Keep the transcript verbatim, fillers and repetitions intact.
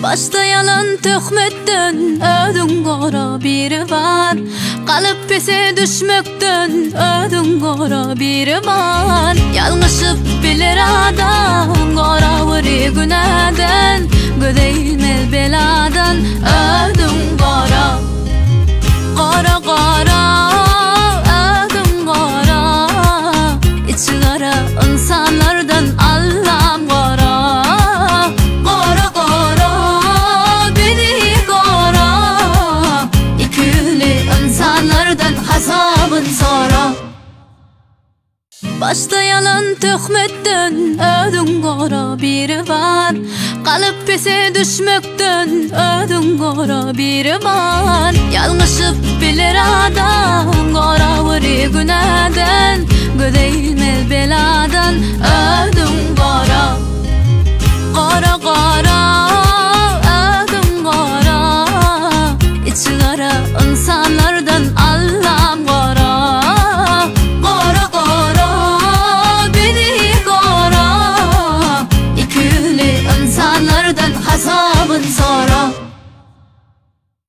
Başta yalan töhmetten ödün gora biri var. Kalıp pese düşmekten ödün gora biri var. Yalnışıp bilir adam gora vuri günahden. Gödeylmel beladan ödün gora. Gora gora ödün gora. İçi kara insanlardan Allah'ım gora. Hasabın sonra. Başta yalan töhmetten ödün gora biri var. Kalıp pese düşmekten ödün gora biri var. Yalnışıp bilir adam gora vuri günahden. Gödeylmel beladan ödün gora. Gora gora ödün gora. İçi kara insanlardan